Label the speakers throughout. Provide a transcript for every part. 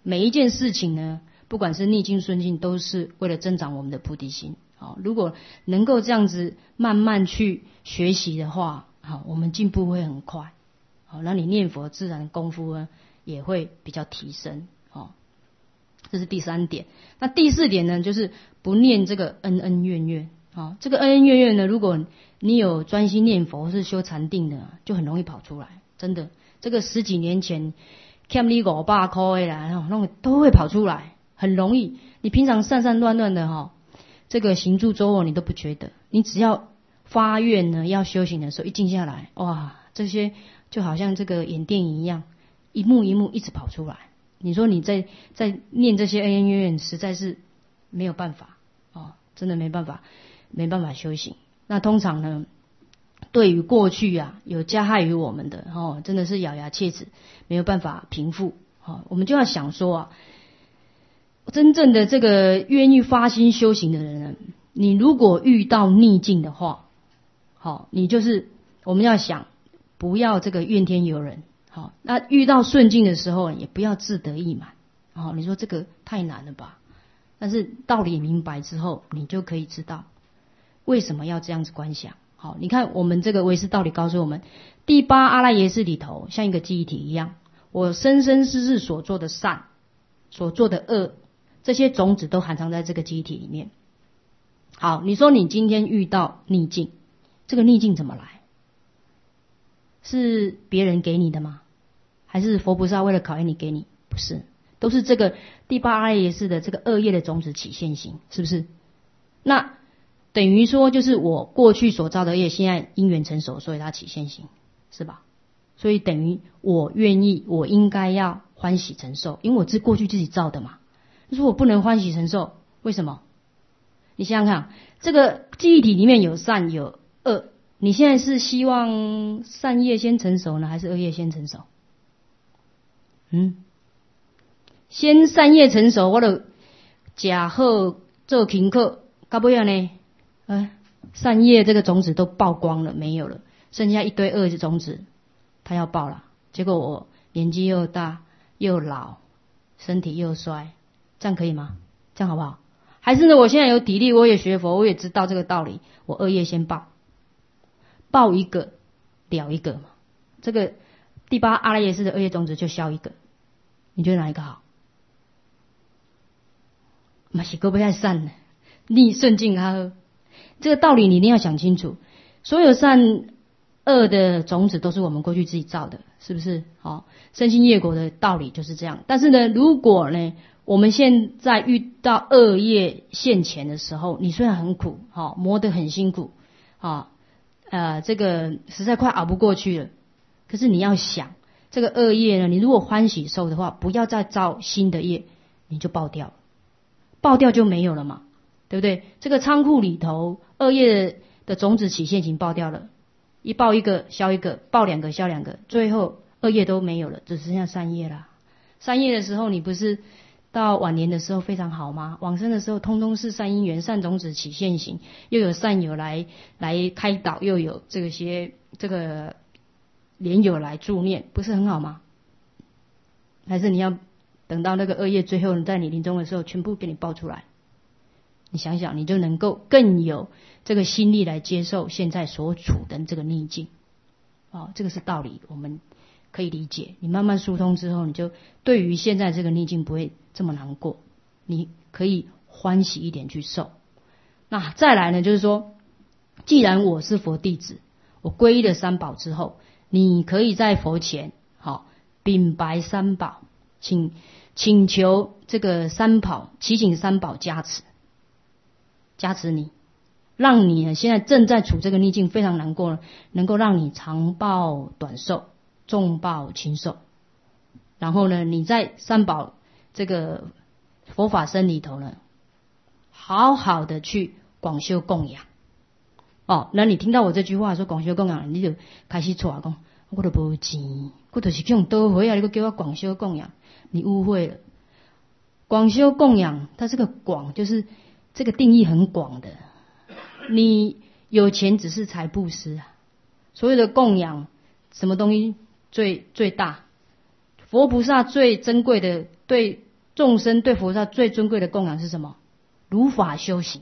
Speaker 1: 每一件事情呢，不管是逆境顺境，都是为了增长我们的菩提心。好，如果能够这样子慢慢去学习的话，好，我们进步会很快。好，那你念佛自然功夫呢也会比较提升。好，这是第3点。那第4点呢，就是不念这个恩恩怨怨。好，这个恩恩怨怨呢，如果你有专心念佛或是修禅定的，就很容易跑出来。真的，这个10几年前欠你500块的啦，那都会跑出来，很容易。你平常散散乱乱的哈，这个行住坐卧你都不觉得，你只要发愿呢，要修行的时候一静下来，哇，这些就好像这个演电影一样，一幕一幕一直跑出来。你说你在念这些恩恩怨怨，实在是没有办法哦，真的没办法修行。那通常呢，对于过去啊有加害于我们的哦，真的是咬牙切齿，没有办法平复。哦，我们就要想说啊，真正的这个愿意发心修行的人呢，你如果遇到逆境的话，好，你就是我们要想，不要这个怨天尤人。好，那遇到顺境的时候，也不要自得意满。哦，你说这个太难了吧？但是道理明白之后，你就可以知道为什么要这样子观想。好，你看我们这个唯识道理告诉我们，第8阿赖耶识里头像一个记忆体一样，我生生世世所做的善，所做的恶，这些种子都含藏在这个记忆体里面。好，你说你今天遇到逆境，这个逆境怎么来？是别人给你的吗？还是佛菩萨为了考验你给你？不是，都是这个第8阿赖耶识的这个恶业的种子起现行，是不是？那等于说就是我过去所造的业，现在因缘成熟，所以它起现行，是吧？所以等于我愿意，我应该要欢喜承受，因为我是过去自己造的嘛。就是我不能欢喜承受，为什么？你想想看，这个记忆体里面有善有恶，你现在是希望善业先成熟呢，还是恶业先成熟？先善业成熟，我就吃好做勤课，到尾呢，善业这个种子都曝光了，没有了，剩下一堆恶的种子，它要爆了。结果我年纪又大又老，身体又衰，这样可以吗？这样好不好？还是呢，我现在有体力，我也学佛，我也知道这个道理，我恶业先爆一个了一个嘛。这个第8阿赖耶识的恶业种子就消一个，你觉得哪一个好？嘛是够不太善的，逆顺境啊，这个道理你一定要想清楚。所有善恶的种子都是我们过去自己造的，是不是？好，身心业果的道理就是这样。但是呢，如果呢，我们现在遇到恶业现前的时候，你虽然很苦，磨得很辛苦，这个实在快熬不过去了。可是你要想，这个恶业呢，你如果欢喜受的话，不要再造新的业，你就爆掉了，爆掉就没有了嘛，对不对？这个仓库里头恶业的种子起现行爆掉了，一爆一个消一个，爆2个消2个，最后恶业都没有了，只剩下善业啦。善业的时候，你不是到晚年的时候非常好吗？往生的时候通通是善因缘，善种子起现行，又有善友来开导，又有这个莲友来助念，不是很好吗？还是你要等到那个恶业最后在你临终的时候全部给你爆出来？你想想，你就能够更有这个心力来接受现在所处的这个逆境。这个是道理，我们可以理解。你慢慢疏通之后，你就对于现在这个逆境不会这么难过，你可以欢喜一点去受。那再来呢，就是说，既然我是佛弟子，我皈依了三宝之后，你可以在佛前禀白三宝，请求这个三宝祈请三宝加持你，让你现在正在处这个逆境非常难过了，能够让你长报短寿，重报轻寿。然后呢，你在三宝这个佛法僧里头呢，好好的去广修供养。那你听到我这句话说广修供养，你就开始错讲，我都没钱，我就是用多回啊，你叫我广修供养，你误会了。广修供养，它这个广就是这个定义很广的。你有钱只是财布施啊，所有的供养，什么东西最大？佛菩萨最珍贵的，对众生对佛菩萨最尊贵的供养是什么？如法修行。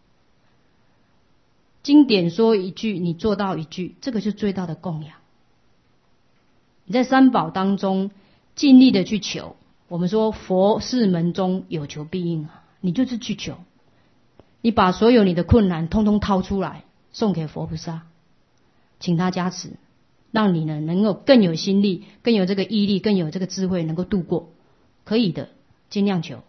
Speaker 1: 经典说一句，你做到一句，这个就是最大的供养。你在三宝当中尽力的去求，我们说佛是门中有求必应啊，你就是去求，你把所有你的困难通通掏出来送给佛菩萨，请他加持，让你呢能够更有心力，更有这个毅力，更有这个智慧，能够度过。可以的，尽量求。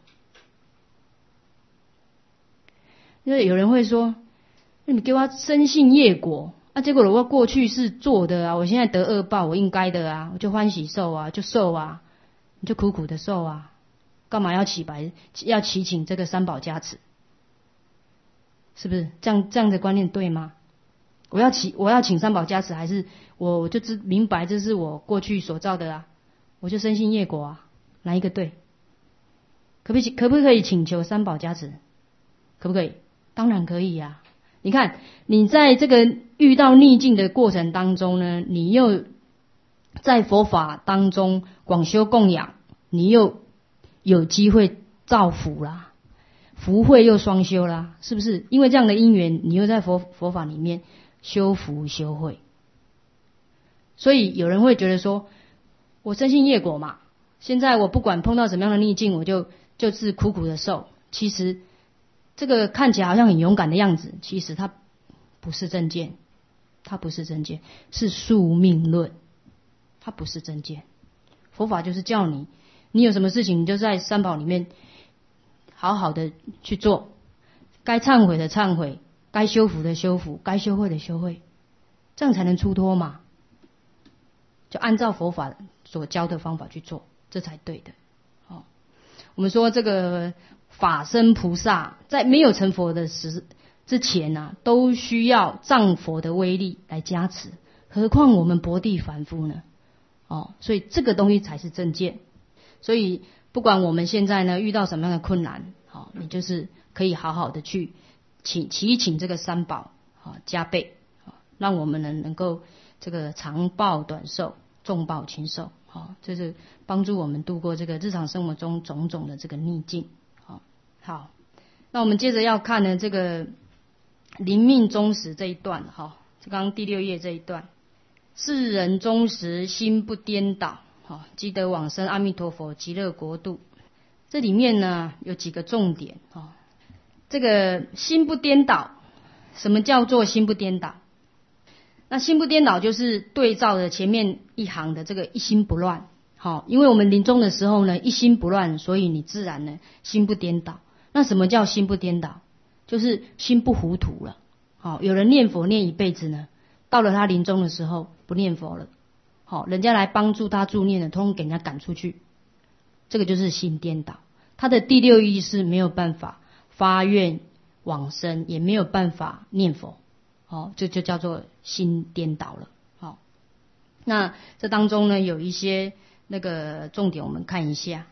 Speaker 1: 因为有人会说，你给我深信业果啊，结果我过去是做的啊，我现在得恶报，我应该的啊，我就欢喜受啊，就受啊，你就苦苦的受啊，干嘛要祈请这个三宝加持？是不是这样的观念对吗？我要请三宝加持，还是我就明白这是我过去所造的啊，我就深信业果啊，哪一个对？可不可以请求三宝加持？可不可以？当然可以啊。你看你在这个遇到逆境的过程当中呢，你又在佛法当中广修供养，你又有机会造福啦，福慧又双修啦，是不是？因为这样的因缘，你又在佛法里面修福修慧。所以有人会觉得说，我深信业果嘛，现在我不管碰到什么样的逆境，我就是苦苦的受。其实这个看起来好像很勇敢的样子，其实它不是正见，它不是正见，是宿命论，它不是正见。佛法就是叫你有什么事情，你就在三宝里面好好的去做，该忏悔的忏悔，该修福的修福，该修慧的修慧，这样才能出脱嘛。就按照佛法所教的方法去做，这才对的。我们说这个法身菩萨在没有成佛的之前啊，都需要藏佛的威力来加持，何况我们薄地凡夫呢？所以这个东西才是正见。所以不管我们现在呢遇到什么样的困难，你就是可以好好的去祈请这个三宝加倍，让我们能够这个长报短寿，重报轻寿。这是帮助我们度过这个日常生活中种种的这个逆境。好，那我们接着要看呢这个临命终时这一段。刚刚第6页这一段，世人终时心不颠倒，积得往生阿弥陀佛极乐国度。这里面呢有几个重点。这个心不颠倒，什么叫做心不颠倒？那心不颠倒就是对照着前面一行的这个一心不乱。因为我们临终的时候呢一心不乱，所以你自然呢心不颠倒。那什么叫心不颠倒？就是心不糊涂了。有人念佛念一辈子呢，到了他临终的时候不念佛了，人家来帮助他助念的，通通给人家赶出去，这个就是心颠倒。他的第6意识没有办法发愿往生，也没有办法念佛，这就叫做心颠倒了。那这当中呢有一些那个重点，我们看一下。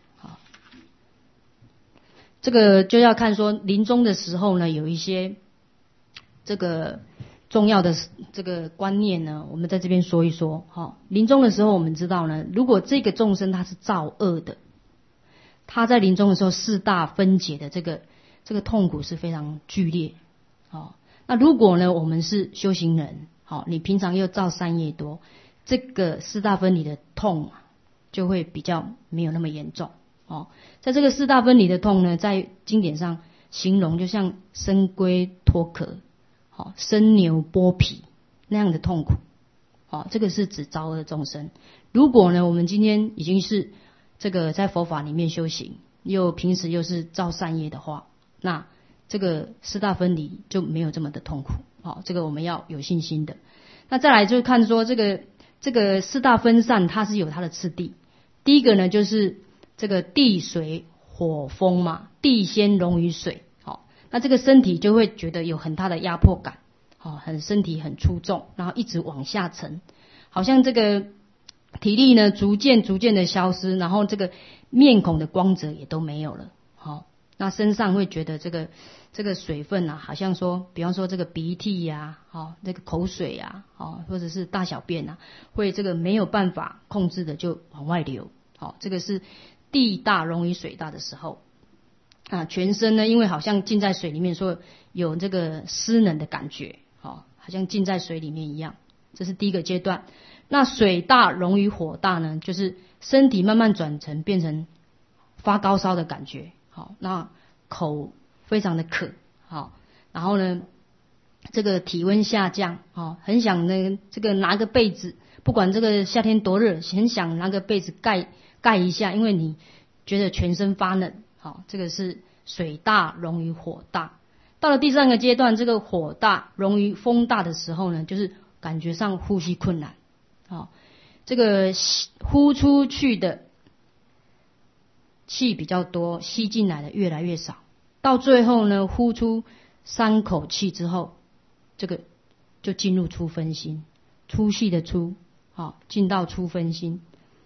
Speaker 1: 这个就要看说临终的时候呢有一些这个重要的这个观念呢，我们在这边说一说。临终的时候我们知道呢，如果这个众生他是造恶的，他在临终的时候4大分解的这个痛苦是非常剧烈。那如果呢我们是修行人，你平常又造善业多，这个4大分离的痛就会比较没有那么严重。在这个4大分离的痛呢，在经典上形容就像生龟脱壳，生牛剥皮那样的痛苦。这个是指造恶众生。如果呢我们今天已经是这个在佛法里面修行，又平时又是造善业的话，那这个4大分离就没有这么的痛苦。这个我们要有信心的。那再来就看说这个4大分散它是有它的次第。第一个呢就是这个地水火风嘛，地先溶于水，那这个身体就会觉得有很大的压迫感，身体很粗重，然后一直往下沉，好像这个体力呢逐渐的消失，然后这个面孔的光泽也都没有了。那身上会觉得这个水分好像说比方说这个鼻涕呀，这个口水呀，或者是大小便会这个没有办法控制的就往外流。这个是地大溶于水大的时候啊，全身呢因为好像浸在水里面，说有这个湿冷的感觉，好像浸在水里面一样，这是第一个阶段。那水大溶于火大呢，就是身体慢慢转成变成发高烧的感觉，好，那口非常的渴，好，然后呢这个体温下降，很想呢这个拿个被子，不管这个夏天多热，很想拿个被子盖一下，因为你觉得全身发冷，好，这个是水大溶于火大。到了第三个阶段，这个火大溶于风大的时候呢，就是感觉上呼吸困难，好，这个呼出去的气比较多，吸进来的越来越少，到最后呢，呼出3口气之后，这个就进入出分心，粗细的粗，好，进到出分心。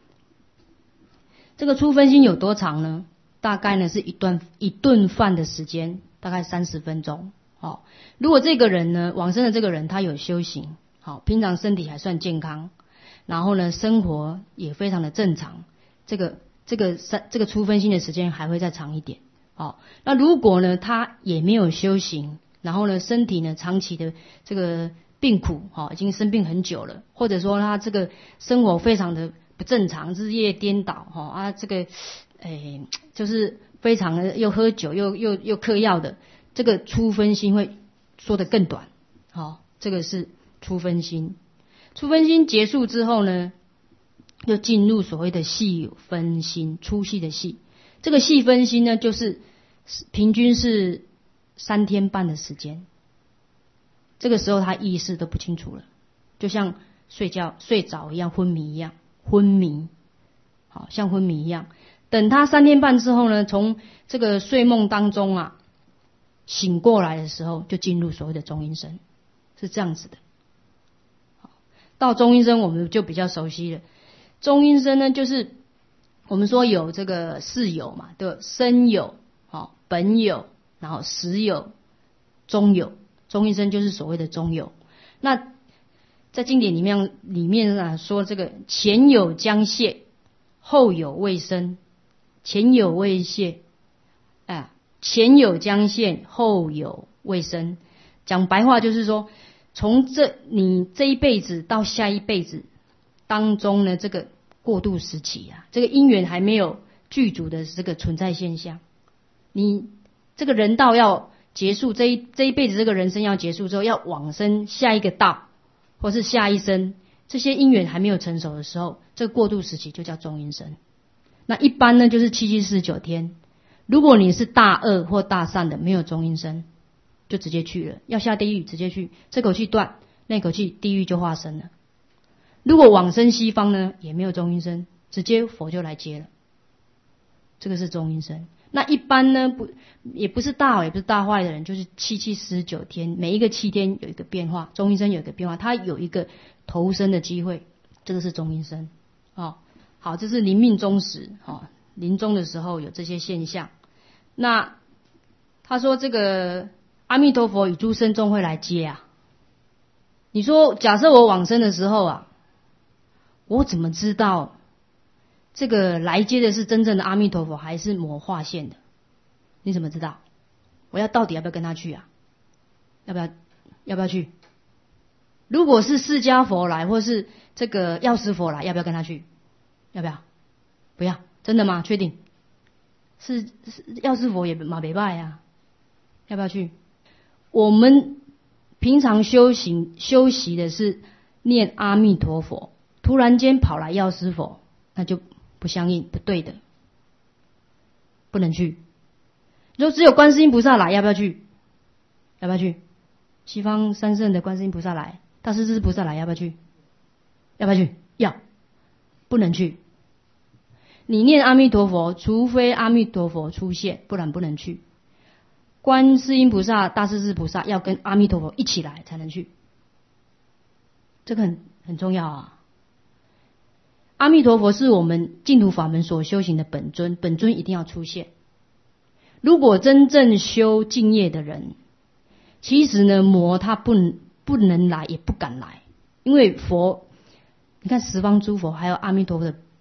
Speaker 1: 这个出分心有多长呢？大概呢是一顿饭的时间，大概30分钟。好，如果这个人呢，往生的这个人他有修行，好，平常身体还算健康，然后呢生活也非常的正常，这个出分心的时间还会再长一点。好，那如果呢他也没有修行，然后呢身体呢长期的这个病苦，已经生病很久了，或者说他这个生活非常的不正常，日夜颠倒，这个就是非常的又喝酒又嗑药的，这个出分心会说得更短，这个是出分心。出分心结束之后呢，就进入所谓的细分心，粗细的细。这个细分心呢，就是平均是3天半的时间。这个时候他意识都不清楚了，就像睡着一样，昏迷一样，好像昏迷一样。等他3天半之后呢，从这个睡梦当中啊醒过来的时候，就进入所谓的中阴身，是这样子的。到中阴身我们就比较熟悉了。中阴身呢，就是我们说有这个4有嘛，对，生有、本有，然后实有、中有。中阴身就是所谓的中有。那在经典里面啊说，这个前有将谢，后有未生，前有未谢，前有将现，后有未生。讲白话就是说，从你这一辈子到下一辈子当中呢，这个过渡时期啊，这个因缘还没有具足的这个存在现象，你这个人道要结束，这一辈子这个人生要结束之后，要往生下一个道或是下一生，这些因缘还没有成熟的时候，这个过渡时期就叫中阴身。那一般呢就是7749天。如果你是大恶或大善的，没有中阴身，就直接去了，要下地狱直接去，这口气断，那口气地狱就化身了。如果往生西方呢，也没有中阴身，直接佛就来接了，这个是中阴身。那一般呢也不是大好也不是大坏的人，就是7749天，每一个7天有一个变化，中阴身有一个变化，他有一个投生的机会，这个是中阴身。好，这是临命终时，临终的时候有这些现象。那他说这个阿弥陀佛与诸圣众会来接啊。你说假设我往生的时候啊，我怎么知道这个来接的是真正的阿弥陀佛还是魔化现的？你怎么知道？我到底要不要跟他去啊？要不要去？如果是释迦佛来，或是这个药师佛来，要不要跟他去？要不要？不要。真的吗？确定？是药师佛也嘛没拜啊？要不要去？我们平常修习的是念阿弥陀佛，突然间跑来药师佛，那就不相应，不对的，不能去。如果只有观世音菩萨来，要不要去？要不要去？西方三圣的观世音菩萨来，大势至菩萨来，要不要去？要不要去？要，不能去。你念阿弥陀佛，除非阿弥陀佛出现，不然不能去。观世音菩萨、大势至菩萨要跟阿弥陀佛一起来才能去，这个很重要啊。阿弥陀佛是我们净土法门所修行的本尊，本尊一定要出现。如果真正修净业的人，其实呢魔他不能来也不敢来，因为佛，你看十方诸佛还有阿弥陀佛的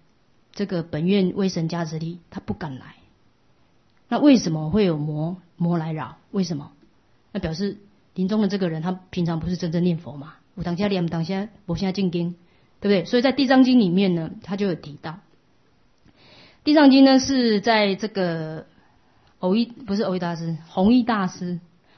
Speaker 1: 这个本愿威神加持力，他不敢来。那为什么会有魔来扰？为什么？那表示临终的这个人，他平常不是真正念佛嘛，有当下念，当下无下进经，对不对？所以在《地藏经》里面呢，他就有提到，《地藏经》呢是在这个弘一大师，弘一大师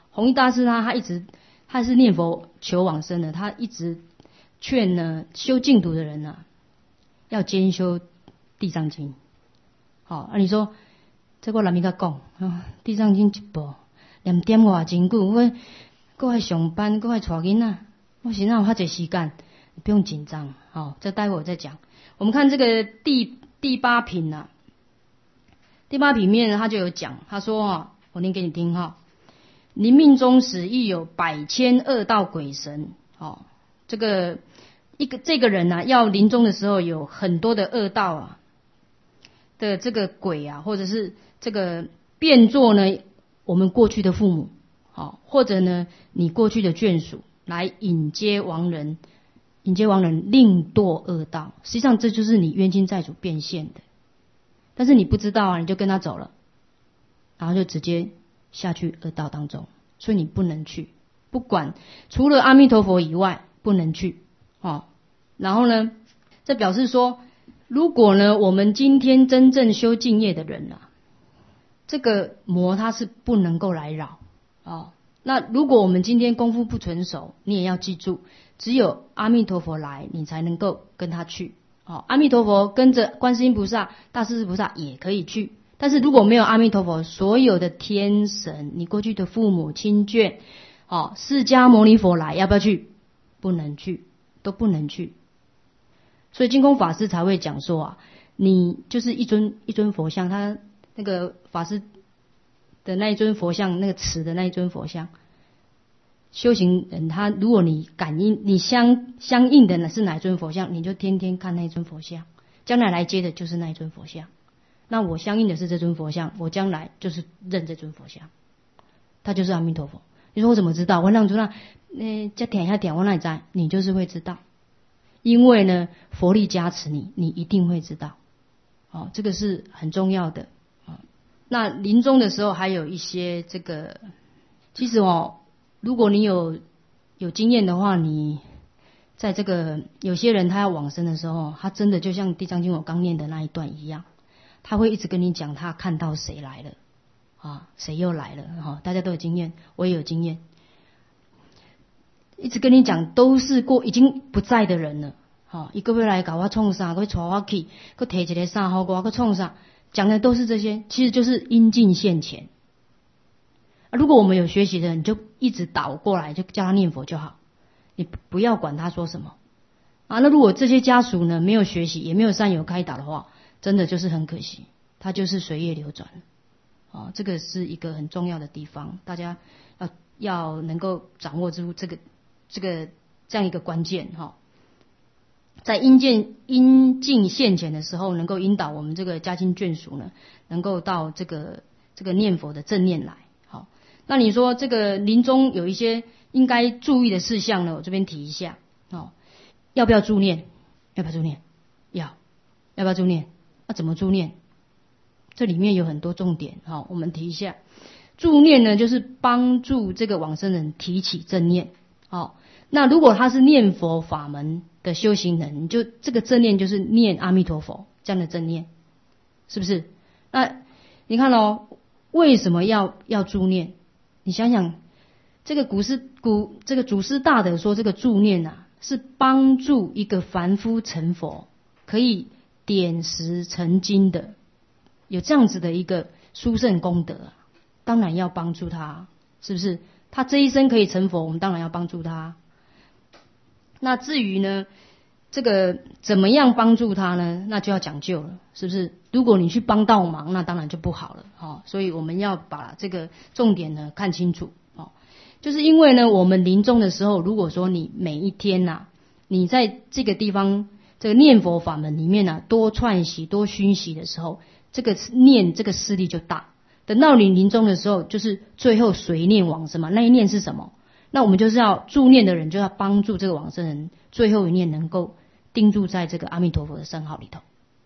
Speaker 1: 他是念佛求往生的，他一直劝呢修净土的人啊，要兼修《地藏经》。好，你说这个人家讲，《地藏经》一部念点偌真久，我搁爱上班，搁爱带囡仔，我现在有遐侪时间，不用紧张。好，这待会我再讲。我们看这个第八品啊，第八品里面他就有讲，他说我念给你听哈。临命终时，亦有百千恶道鬼神。这个人啊，要临终的时候，有很多的恶道啊的这个鬼啊，或者是这个变作呢我们过去的父母，或者呢你过去的眷属，来引接亡人令堕恶道。实际上这就是你冤亲债主变现的，但是你不知道啊，你就跟他走了，然后就直接下去恶道当中，所以你不能去，不管除了阿弥陀佛以外不能去。然后呢，这表示说，如果呢我们今天真正修净业的人啊，这个魔他是不能够来扰。那如果我们今天功夫不纯熟，你也要记住，只有阿弥陀佛来，你才能够跟他去。阿弥陀佛跟着观世音菩萨、大势至菩萨也可以去。但是如果没有阿弥陀佛，所有的天神，你过去的父母亲眷，释迦牟尼佛来，要不要去？不能去，都不能去。所以净空法师才会讲说啊，你就是一尊佛像，他那个法师的那一尊佛像，那个瓷的那一尊佛像，修行人他如果你感应，你相应的是哪一尊佛像，你就天天看那一尊佛像，将来来接的就是那一尊佛像。那我相应的是这尊佛像，我将来就是认这尊佛像，他就是阿弥陀佛。你说我怎么知道？我让主那这点下点，我哪里知？你就是会知道，因为呢佛力加持你，你一定会知道。这个是很重要的。那临终的时候还有一些这个，其实如果你有经验的话，你在这个有些人他要往生的时候，他真的就像《地藏经》我刚念的那一段一样，他会一直跟你讲他看到谁来了谁又来了大家都有经验，我也有经验，一直跟你讲都是已经不在的人了。一个月来搞我创啥，佮带我去，佮提一个啥好我，佮创啥，讲的都是这些，其实就是因境现前。如果我们有学习的人，你就一直倒过来，就叫他念佛就好，你不要管他说什么那如果这些家属呢没有学习，也没有善友开导的话，真的就是很可惜，他就是随业流转。这个是一个很重要的地方，大家要能够掌握住这样一个关键在因境现前的时候，能够引导我们这个家亲眷属呢，能够到这个念佛的正念来。那你说这个临终有一些应该注意的事项呢，我这边提一下。要不要助念？要不要助念？要不要助念？怎么助念？这里面有很多重点我们提一下。助念呢，就是帮助这个往生人提起正念。那如果他是念佛法门的修行人，你就这个正念就是念阿弥陀佛这样的正念，是不是？那你看为什么要助念？你想想，这个这个祖师大德说，这个助念是帮助一个凡夫成佛，可以点石成金的，有这样子的一个殊胜功德当然要帮助他，是不是？他这一生可以成佛，我们当然要帮助他。那至于呢，这个怎么样帮助他呢？那就要讲究了，是不是？如果你去帮倒忙，那当然就不好了所以我们要把这个重点呢看清楚就是因为呢，我们临终的时候，如果说你每一天你在这个地方这个念佛法门里面多串习多熏习的时候，这个势力就大。等到你临终的时候，就是最后随念往生嘛。那一念是什么？那我们就是要助念的人，就要帮助这个往生人最后一念能够定住在这个阿弥陀佛的圣号里头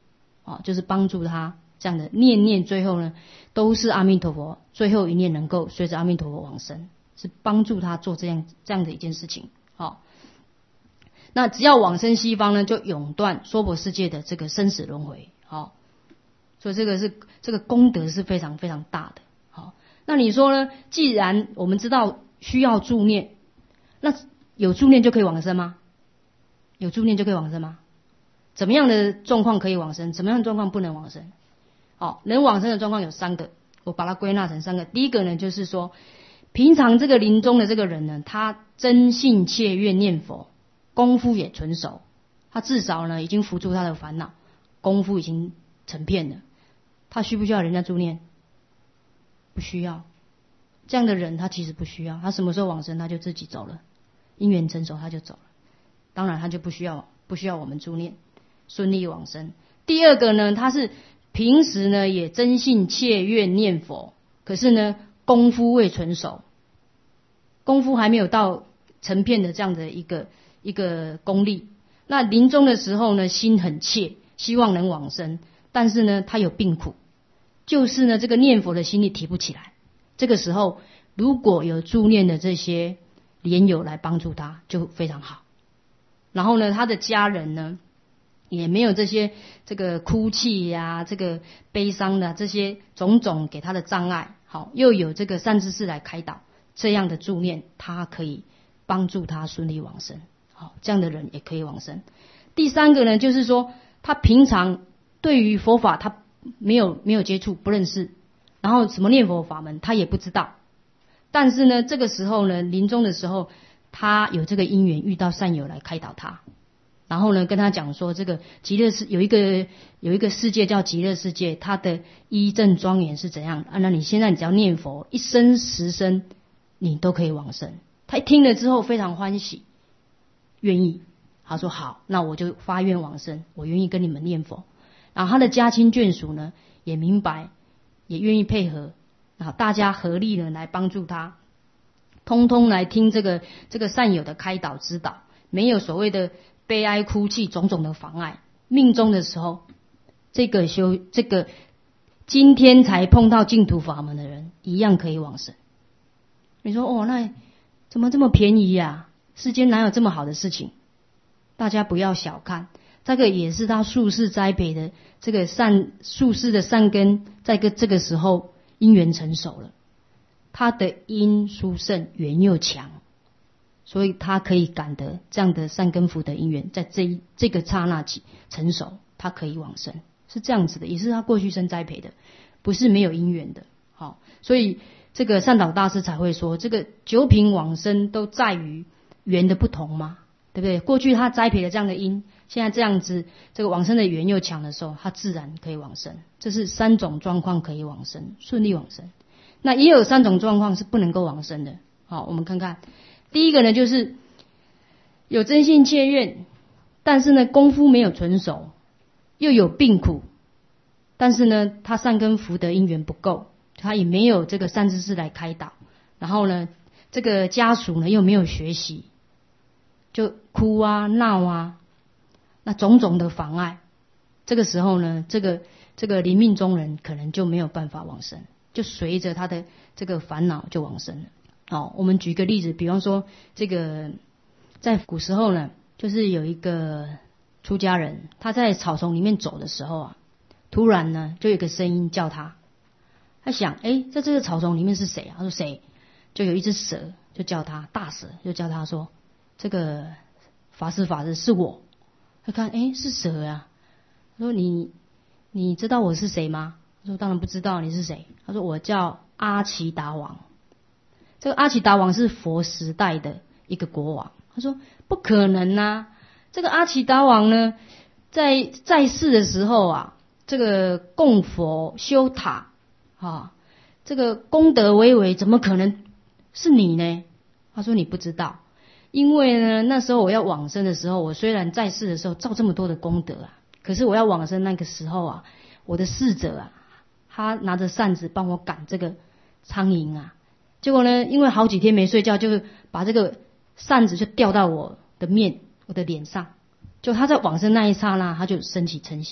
Speaker 1: 就是帮助他这样的念念，最后呢都是阿弥陀佛，最后一念能够随着阿弥陀佛往生，是帮助他做这样的一件事情。那只要往生西方呢，就永断娑婆世界的这个生死轮回。所以这个功德是非常非常大的。那你说呢？既然我们知道需要助念，那有助念就可以往生吗？有助念就可以往生吗？怎么样的状况可以往生？怎么样的状况不能往生？能往生的状况有3个，我把它归纳成3个。第一个呢，就是说，平常这个临终的这个人呢，他真信切愿念佛，功夫也纯熟，他至少呢已经伏住他的烦恼，功夫已经成片了。他需不需要人家助念？不需要。这样的人他其实不需要，他什么时候往生他就自己走了，因缘成熟他就走了，当然他就不需要我们助念，顺利往生。第二个呢，他是平时呢也真信切愿念佛，可是呢功夫未纯熟，功夫还没有到成片的这样的一个功力。那临终的时候呢，心很切，希望能往生，但是呢他有病苦，就是呢这个念佛的心力提不起来。这个时候如果有助念的这些莲友来帮助他，就非常好。然后呢他的家人呢也没有这个哭泣呀、这个悲伤的这些种种给他的障碍，又有这个善知识来开导，这样的助念他可以帮助他顺利往生。这样的人也可以往生。第三个呢，就是说他平常对于佛法他没有接触，不认识，然后什么念佛法门他也不知道，但是呢这个时候呢临终的时候他有这个因缘遇到善友来开导他，然后呢跟他讲说，这个极乐世有一个世界叫极乐世界，它的依正庄严是怎样那你现在只要念佛1生10生你都可以往生。他一听了之后非常欢喜，愿意，他说好，那我就发愿往生，我愿意跟你们念佛。然后他的家亲眷属呢也明白，也愿意配合，然后大家合力呢来帮助他，通通来听这个善友的开导指导，没有所谓的悲哀哭泣种种的妨碍。命中的时候，这个今天才碰到净土法门的人一样可以往生。你说那怎么这么便宜呀？世间哪有这么好的事情？大家不要小看，这个也是他宿世栽培的这个宿世的善根，在这个时候因缘成熟了，他的因殊胜，缘又强，所以他可以感得这样的善根福德因缘，在这个刹那起成熟，他可以往生，是这样子的，也是他过去生栽培的，不是没有因缘的。所以这个善导大师才会说，这个九品往生都在于缘的不同嘛，对不对？过去他栽培的这样的因，现在这样子这个往生的缘又强的时候，他自然可以往生。这是3种状况可以往生，顺利往生。那也有3种状况是不能够往生的。我们看看第一个呢，就是有真信切愿，但是呢功夫没有纯熟，又有病苦，但是呢他善根福德因缘不够，他也没有这个善知识来开导，然后呢这个家属呢又没有学习，就哭啊闹啊，那种种的妨碍。这个时候呢这个临命终人可能就没有办法往生，就随着他的这个烦恼就往生了。我们举个例子，比方说这个在古时候呢，就是有一个出家人，他在草丛里面走的时候突然呢就有一个声音叫他，他想在这个草丛里面是谁啊？他说谁？就有一只蛇就叫他，大蛇就叫他说，这个法师是我。他看是蛇啊，他说你知道我是谁吗？他说当然不知道，你是谁？他说我叫阿奇达王。这个阿奇达王是佛时代的一个国王。他说不可能啊，这个阿奇达王呢在世的时候这个供佛修塔这个功德巍巍，怎么可能是你呢？他说你不知道，因为呢那时候我要往生的时候，我虽然在世的时候造这么多的功德可是我要往生那个时候我的侍者他拿着扇子帮我赶这个苍蝇结果呢因为好几天没睡觉，就把这个扇子就掉到我的脸上，就他在往生那一刹那他就升起嗔心，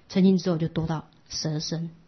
Speaker 1: 成精之后就堕到蛇身。